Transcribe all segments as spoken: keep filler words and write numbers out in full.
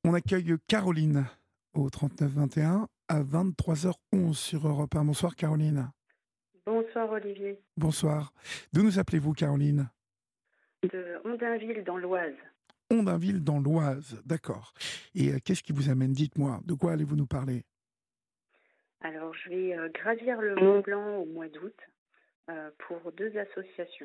On accueille Caroline au trente-neuf vingt et un à vingt-trois heures onze sur Europe un. Bonsoir Caroline. Bonsoir Olivier, Bonsoir. D'où nous appelez-vous Caroline? de Ondainville dans l'Oise. Ondainville dans l'Oise, d'accord. Et euh, qu'est-ce qui vous amène? Dites-moi, de quoi allez-vous nous parler? Alors je vais euh, gravir le Mont Blanc au mois d'août euh, pour deux associations.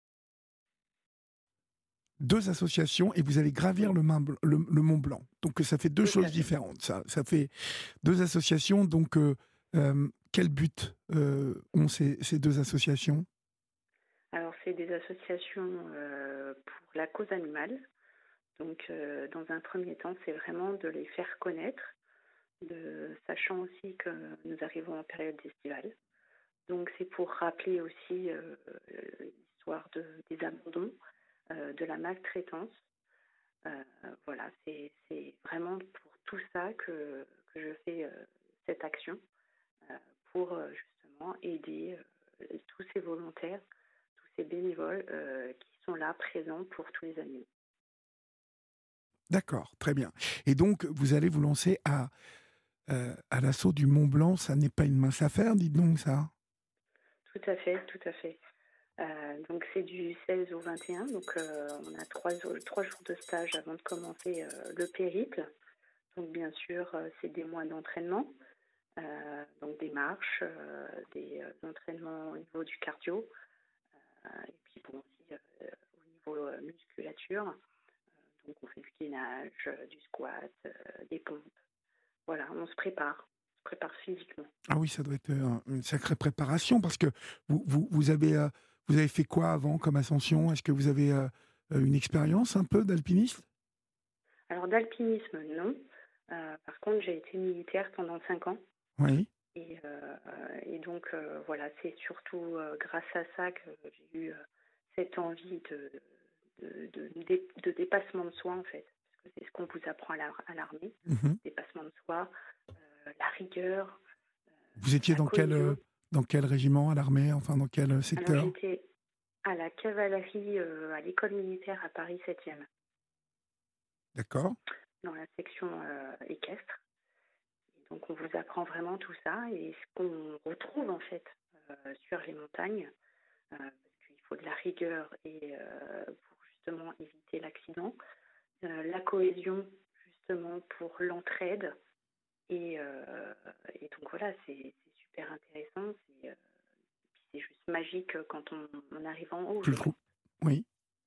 Deux associations et vous allez gravir Oui, le, Main- le- le Mont Blanc. Donc ça fait deux tout à choses fait. différentes. Ça, ça fait deux associations. Donc euh, euh, quel but euh, ont ces, ces deux associations? Alors c'est des associations euh, pour la cause animale. Donc euh, dans un premier temps, c'est vraiment de les faire connaître, de, sachant aussi que nous arrivons en période estivale. Donc c'est pour rappeler aussi euh, l'histoire de, des abandons, euh, de la maltraitance. Euh, voilà, c'est c'est vraiment pour tout ça que, que je fais euh, cette action, euh, pour euh, justement aider euh, tous ces volontaires, tous ces bénévoles euh, qui sont là, présents pour tous les animaux. D'accord, très bien. Et donc vous allez vous lancer à, euh, à l'assaut du Mont Blanc. Ça n'est pas une mince affaire, dites donc ça. Tout à fait, tout à fait. Euh, donc c'est du seize au vingt et un, donc euh, on a trois, trois jours de stage avant de commencer euh, le périple. Donc bien sûr, euh, c'est des mois d'entraînement. Euh, donc des marches, euh, des euh, entraînements au niveau du cardio, euh, et puis bon aussi euh, au niveau euh, musculature. Donc on fait du gainage, euh, du squat, euh, des pompes. Voilà, on se prépare, on se prépare physiquement. Ah oui, ça doit être euh, une sacrée préparation parce que vous, vous, vous avez, euh, vous avez fait quoi avant comme ascension? Est-ce que vous avez euh, euh, une expérience un peu d'alpiniste? Alors d'alpinisme, non. Euh, par contre, j'ai été militaire pendant cinq ans. Oui. Et, euh, et donc euh, voilà, c'est surtout euh, grâce à ça que j'ai eu euh, cette envie de, de, de, de, de dépassement de soi en fait. Parce que c'est ce qu'on vous apprend à la- à l'armée, Mhm. dépassement de soi, euh, la rigueur, Vous étiez la dans quel, euh, cohésion. dans quel régiment à l'armée, enfin dans quel euh, Alors secteur? j'étais à la cavalerie euh, à l'école militaire à Paris septième, D'accord. dans la section euh, équestre. Et donc on vous apprend vraiment tout ça et ce qu'on retrouve en fait euh, sur les montagnes, euh, parce qu'il faut de la rigueur et euh, pour justement éviter l'accident, euh, la cohésion justement pour l'entraide et, euh, et donc voilà, c'est c'est super intéressant, c'est euh, puis c'est juste magique quand on, on arrive en haut, Je je le trouve. trouve. Oui.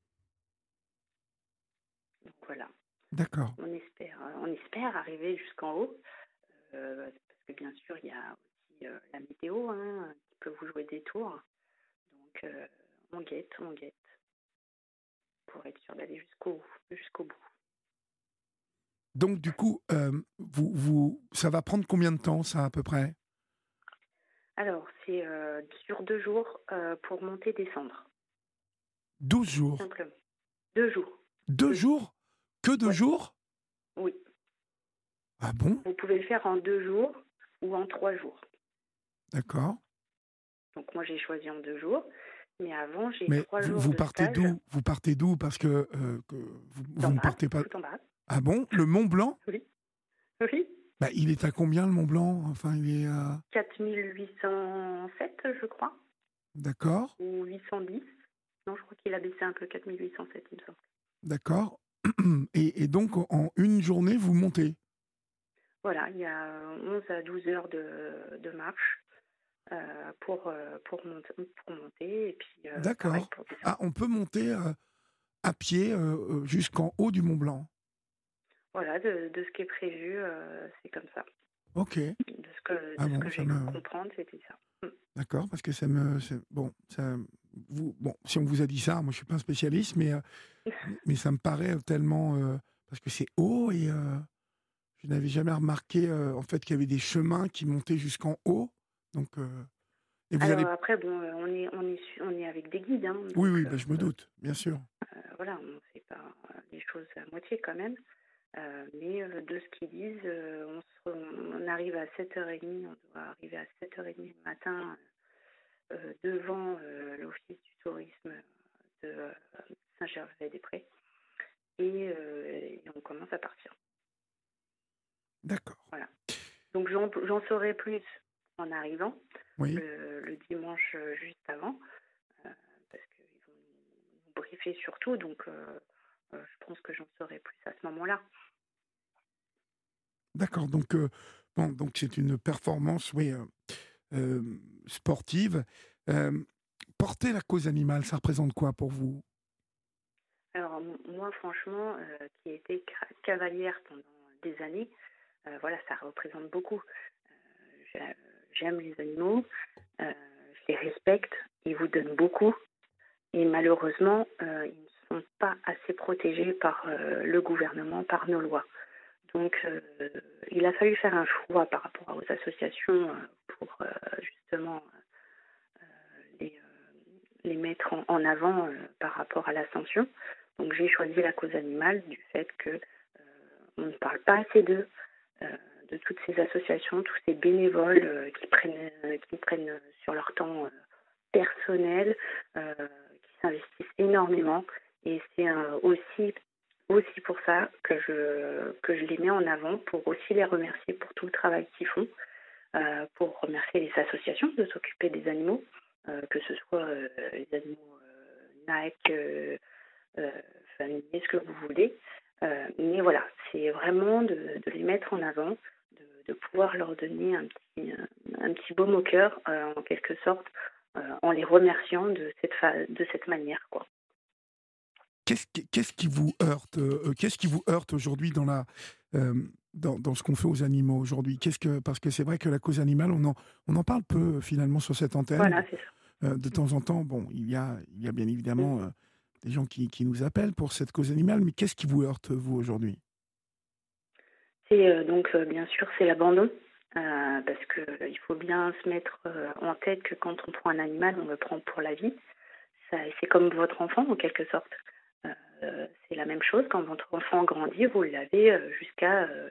Donc voilà, D'accord. on espère, on espère arriver jusqu'en haut, euh, parce que bien sûr il y a aussi euh, la météo hein, qui peut vous jouer des tours, donc euh, on guette, on guette pour être sûr d'aller jusqu'au jusqu'au bout. Donc du coup, euh, vous, vous, ça va prendre combien de temps ça à peu près? Alors, c'est euh, sur deux jours euh, pour monter descendre, Douze jours. simplement. Deux jours. Deux Deux jours. jours? Que deux Ouais, jours? oui. Ah bon? Vous pouvez le faire en deux jours ou en trois jours. D'accord. Donc moi j'ai choisi en deux jours, mais avant j'ai Mais trois vous, jours vous de partez stage d'où? Vous partez d'où? Parce que, euh, que vous, vous d'en ne bas, partez pas. tout en bas. Ah bon? Le Mont Blanc? Oui. Oui. Bah, il est à combien le Mont Blanc? Enfin, il est à... quatre mille huit cent sept, je crois, D'accord, ou huit cent dix. Non, je crois qu'il a baissé un peu, quatre mille huit cent sept, il me semble. d'accord. Et, et donc, en une journée, vous montez? Voilà, il y a onze à douze heures de, de marche euh, pour, euh, pour, monter, pour monter, et puis euh, pareil D'accord. pour descendre. Ah, on peut monter euh, à pied euh, euh, jusqu'en haut du Mont Blanc. Voilà, de, de ce qui est prévu, euh, c'est comme ça. Ok. De ce que, Ah de ce bon, que ça j'ai cru me... comprendre, c'était ça. Mm. D'accord, parce que ça me... c'est- Bon, ça... Vous... bon, si on vous a dit ça, moi je suis pas un spécialiste, mais, euh, mais ça me paraît tellement... euh, parce que c'est haut et euh, je n'avais jamais remarqué euh, en fait qu'il y avait des chemins qui montaient jusqu'en haut. Donc, euh, et vous allez... Alors après, bon, euh, on est, on est, su- on est avec des guides, hein, Oui, donc oui, euh, ben, je me doute, bien sûr. euh, voilà, on ne fait pas euh, les choses à moitié quand même. Euh, mais euh, de ce qu'ils disent, euh, on, se, on arrive à sept heures trente, on doit arriver à sept heures trente le matin euh, devant euh, l'Office du tourisme de euh, Saint-Gervais-des-Prés et, euh, et on commence à partir. D'accord. Voilà. Donc j'en j'en saurai plus en arrivant, Oui. le le dimanche, heu, juste avant, heu, parce qu'ils vont nous briefer sur tout, donc heu heu, je pense que j'en saurai plus à ce moment-là. D'accord, donc heu, bon, donc c'est une performance, oui, heu, hem, sportive. Hem, Porter la cause animale, ça représente quoi pour vous? Alors m moi franchement, heu, qui ai été cra cavalière pendant des années, heu, voilà, ça représente beaucoup. Heu, j'ai j'aime les animaux, heu, je les respecte, ils vous donnent beaucoup et malheureusement, heu, ils ne sont pas assez protégés par, heu, le gouvernement, par nos lois. Donc heu, il a fallu faire un choix par rapport aux associations, heu, pour, heu, justement, heu, les, heu, les mettre en en avant, heu, par rapport à l'ascension. Donc j'ai choisi la cause animale du fait que, heu, on ne parle pas assez d'eux, heu, de toutes ces associations, tous ces bénévoles, heu, qui prennent, heu, qui prennent, heu, sur leur temps, heu, personnel, heu, qui s'investissent énormément et c'est, heu, aussi aussi pour ça que je que je les mets en avant, pour aussi les remercier pour tout le travail qu'ils font, heu, pour remercier les associations de s'occuper des animaux, heu, que ce soit, heu, les animaux, heu, N A C, heu heu, familiers, ce que vous voulez. Heu, mais voilà, c'est vraiment de de les mettre en avant, de de pouvoir leur donner un petit, heu, un petit baume au cœur, heu, en quelque sorte, heu, en les remerciant de cette fa de cette manière, quoi. Qu'est-ce qui qu'est-ce qui vous heurte, heu qu'est-ce qui vous heurte aujourd'hui dans la, hem, dans dans ce qu'on fait aux animaux aujourd'hui? Qu'est-ce que parce que c'est vrai que la cause animale, on en on en parle peu, euh, finalement, sur cette antenne. Voilà, c'est ça. Heu, de temps en temps, bon, il y a il y a bien Mmh. évidemment, heu, des gens qui qui nous appellent pour cette cause animale, mais qu'est-ce qui vous heurte, vous, aujourd'hui? C'est, heu, donc, heu, bien sûr, c'est l'abandon, heu, parce qu'il faut bien se mettre, heu, en tête que quand on prend un animal, on le prend pour la vie. Ça c'est comme votre enfant en quelque sorte. Heu, c'est la même chose quand votre enfant grandit, vous l'avez, heu, jusqu'à, heu,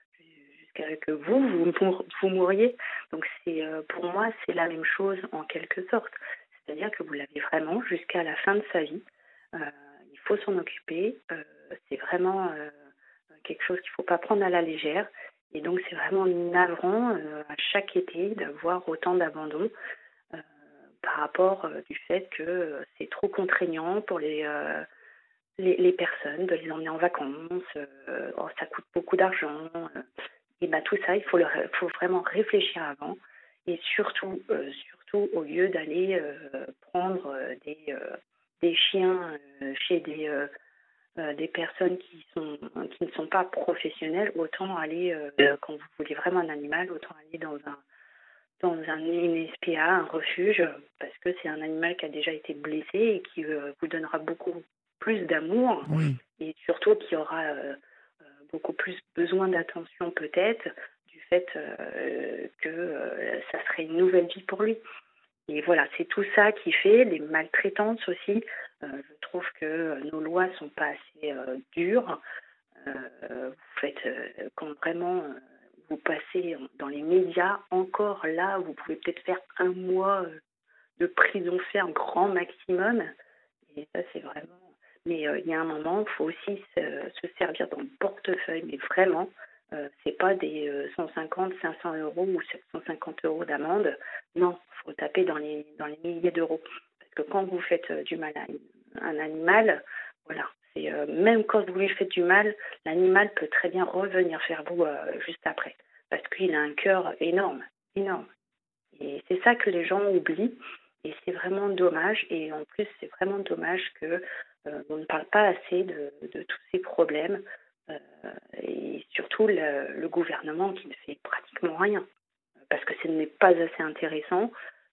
jusqu'à que vous, vous mour vous mouriez. Donc c'est, heu, pour moi, c'est la même chose en quelque sorte. C'est-à-dire que vous l'avez vraiment jusqu'à la fin de sa vie. Heu, il faut s'en occuper, heu, c'est vraiment, heu, quelque chose qu'il ne faut pas prendre à la légère et donc c'est vraiment navrant, heu, à chaque été d'avoir autant d'abandon. Heu, Par rapport, heu, du fait que, heu, c'est trop contraignant pour les, heu, les les personnes de les emmener en vacances, heu, oh ça coûte beaucoup d'argent, heu et bah, tout ça, il faut le ré faut vraiment réfléchir avant et surtout, heu, surtout au lieu d'aller, heu, prendre, heu, des, heu, des chiens, heu, chez des, heu heu, des personnes qui sont qui ne sont pas professionnelles, autant aller, heu, quand vous voulez vraiment un animal, autant aller dans un dans un une S P A, un refuge, heu, parce que c'est un animal qui a déjà été blessé et qui, heu, vous donnera beaucoup plus d'amour Oui, et surtout qui aura, heu heu, beaucoup plus besoin d'attention peut-être du fait, heu, que, heu, ça serait une nouvelle vie pour lui et voilà, c'est tout ça qui fait les maltraitances aussi. Heu, je trouve que nos lois sont pas assez, heu, dures. Heu, vous faites, heu, quand vraiment, heu, vous passez en dans les médias, encore là, vous pouvez peut-être faire un mois, heu, de prison ferme grand maximum et ça, c'est vraiment mais heu, il y a un moment, il faut aussi se se servir dans le portefeuille, mais vraiment, heu, c'est pas des, heu, cent cinquante cinq cents euros ou sept cent cinquante euros d'amende. Non, il faut taper dans les dans les milliers d'euros. Parce que quand vous faites, heu, du mal à une un animal, voilà, c'est, heu, même quand vous lui faites du mal, l'animal peut très bien revenir vers vous, heu, juste après. Parce qu'il a un cœur énorme, énorme. Et c'est ça que les gens oublient et c'est vraiment dommage et en plus, c'est vraiment dommage que, heu, on ne parle pas assez de de tous ces problèmes, heu et surtout le le gouvernement qui ne fait pratiquement rien. Parce que ce n'est pas assez intéressant,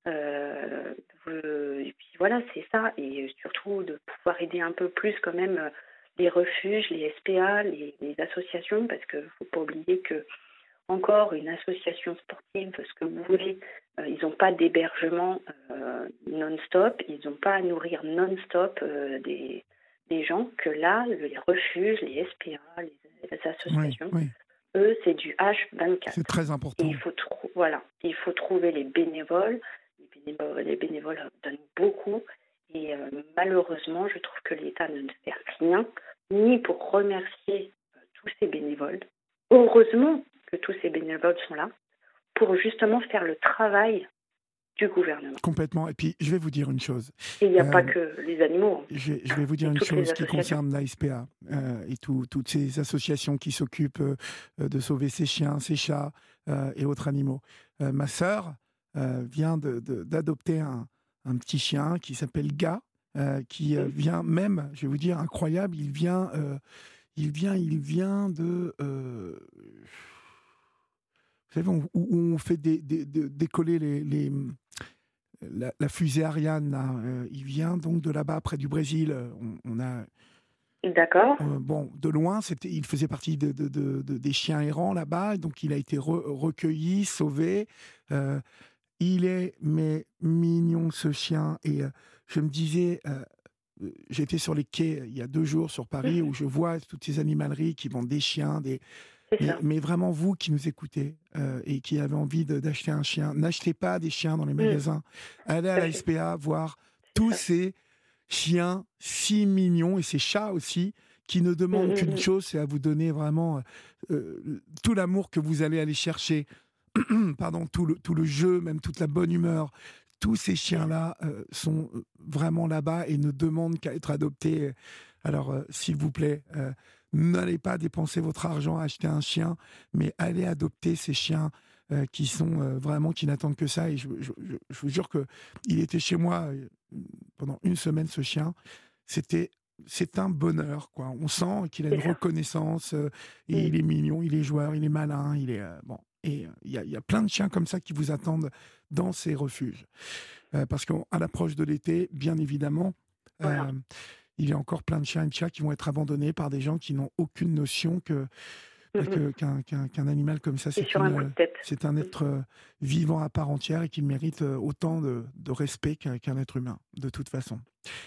heu, heu et puis voilà, c'est ça et surtout de pouvoir aider un peu plus quand même, heu, les refuges, les S P A, les les associations parce qu'il ne faut pas oublier que encore une association sportive, ce que vous voulez, heu, ils n'ont pas d'hébergement, heu, non-stop, ils n'ont pas à nourrir non-stop, heu, des des gens que là, le les refuges, les S P A, les les oui, associations, oui, eux, c'est du c'est H vingt-quatre très et il important. faut trou voilà, il faut trouver les bénévoles. Les bénévoles les bénévoles, heu, donnent beaucoup et heu, malheureusement, je trouve que l'État ne fait rien, ni pour remercier, heu, tous ces bénévoles. Heureusement que tous ces bénévoles sont là pour justement faire le travail du gouvernement. Complètement. Et puis, je vais vous dire une chose. Et il n'y a Euh, pas que les animaux. Hein. Je vais, je vais vous dire Et une toutes les chose qui associations. concerne l'A S P A euh, et tout- toutes ces associations qui s'occupent euh, de sauver ces chiens, ces chats euh, et autres animaux. Euh, ma sœur euh, vient de- de- d'adopter un, un petit chien qui s'appelle Ga, euh, qui euh, Mm. vient même, je vais vous dire, incroyable, il vient, euh, il vient, il vient de... euh, vous savez, où, où on fait des- des- de- décoller les, les- la, la fusée Ariane, là, euh, il vient donc de là-bas, près du Brésil. On, on a D'accord. Euh, bon, de loin, c'était, il faisait partie de, de- de- de- des chiens errants là-bas, donc il a été re- recueilli, sauvé. Euh, il est mais mignon ce chien. Et euh, je me disais, euh, euh, j'étais sur les quais il y a deux jours sur Paris Mhm. où je vois toutes ces animaleries qui vendent des chiens, des... C'est Mais, ça. mais vraiment vous qui nous écoutez euh, et qui avez envie de- d'acheter un chien, n'achetez pas des chiens dans les Mm. magasins. Allez à Tout à la fait. S P A voir C'est tous ça. ces chiens si mignons et ces chats aussi qui ne Mm, demandent mm, qu'une mm. chose, c'est à vous donner vraiment euh, tout l'amour que vous allez aller chercher, pardon, tout le, tout le jeu, même toute la bonne humeur. Tous ces C'est ça. chiens-là euh, sont vraiment là-bas et ne demandent qu'à être adoptés. Alors, euh, s'il vous plaît, euh, n'allez pas dépenser votre argent à acheter un chien, mais allez adopter ces chiens euh, qui sont euh, vraiment, qui n'attendent que ça. Et je, je- je- je vous jure que il était chez moi euh, pendant une semaine, ce chien. C'était, c'est un bonheur, quoi. On sent qu'il a une C'est ça. reconnaissance. Euh, et Mm. il est mignon, il est joueur, il est malin, il est euh, bon. Et euh, il y, a- il y a plein de chiens comme ça qui vous attendent dans ces refuges. Euh, parce qu'à l'approche de l'été, bien évidemment, Voilà. euh, il y a encore plein de chiens et de chats qui vont être abandonnés par des gens qui n'ont aucune notion que, Mm, bah, mm. que- qu'un, qu'un- qu'un animal comme ça, Et c'est, sur un coup une, de tête. c'est un Mm. être euh, vivant à part entière et qu'il mérite euh, autant de, de respect qu'un, qu'un être humain, de toute façon.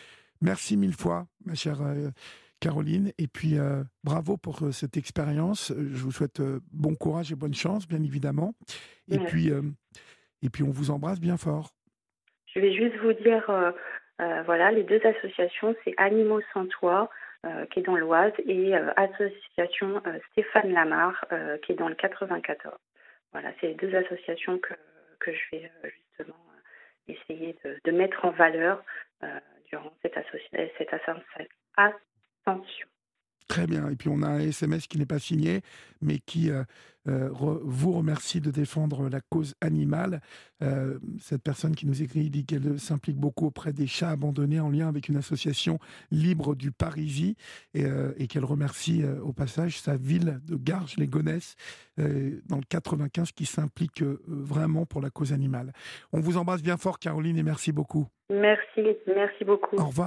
Merci mille fois, ma chère euh, Caroline. Et puis, euh, bravo pour euh, cette expérience. Euh, Je vous souhaite euh, bon courage et bonne chance, bien évidemment. Et Merci. puis, euh, et puis on vous embrasse bien fort. Je vais juste vous dire, euh, euh, voilà, les deux associations, c'est Animaux sans toit, euh, qui est dans l'Oise, et euh, Association euh, Stéphane Lamar, euh, qui est dans le quatre-vingt-quatorze. Voilà, c'est les deux associations que, que je vais euh, justement euh, essayer de, de mettre en valeur euh, durant cette, associ- cette ascension. ascension. Très bien. Et puis on a un S M S qui n'est pas signé, mais qui euh, euh, re- vous remercie de défendre la cause animale. Euh, cette personne qui nous écrit dit qu'elle s'implique beaucoup auprès des chats abandonnés en lien avec une association libre du Parisis et, euh, et qu'elle remercie euh, au passage sa ville de Garges-les-Gonesse euh, dans le quatre-vingt-quinze qui s'implique euh, vraiment pour la cause animale. On vous embrasse bien fort, Caroline, et merci beaucoup. Merci, merci beaucoup. Au revoir.